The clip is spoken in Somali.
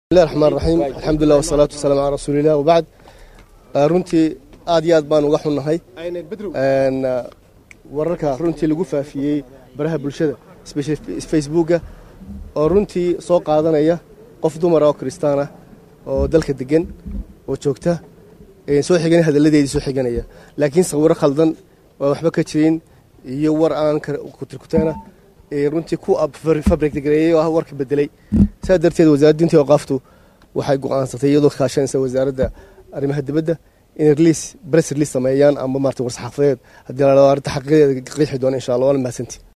بسم الله الرحمن الرحيم الحمد لله والصلاة والسلام على رسول الله وبعد runtii aad iyo aad baan uga xunnahay wararka runtii lagu faafiyay baraha bulshada Facebook oo runtii soo qaadanaya qof dumar oo Kristaan ah oo dalka degan oo joogta soo xigan hadaladeedii soo xiganaya laakiin sawir khaldan oo waxba ka jirin iyo war aan ku tirkutana runtii ku fabric gareeyay oo warka bedelay saadarteed wasaaradda intii waqaftu waxay go'aansatay iyadoo kaashanaysa wasaaradda arrimaha dibadda in press release sameeyaan ama maartay war saxaafadeed hadii la rabo arrinta xaqiiqada qeexi doona insha Allah wala mahadsantii